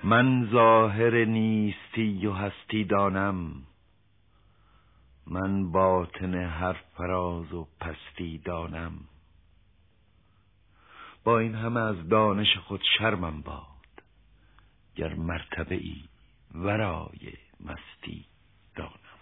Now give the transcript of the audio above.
من ظاهر نیستی و هستی دانم، من باطن هر فراز و پستی دانم. با این همه از دانش خود شرمم باد، گر مرتبه ای ورای مستی دانم.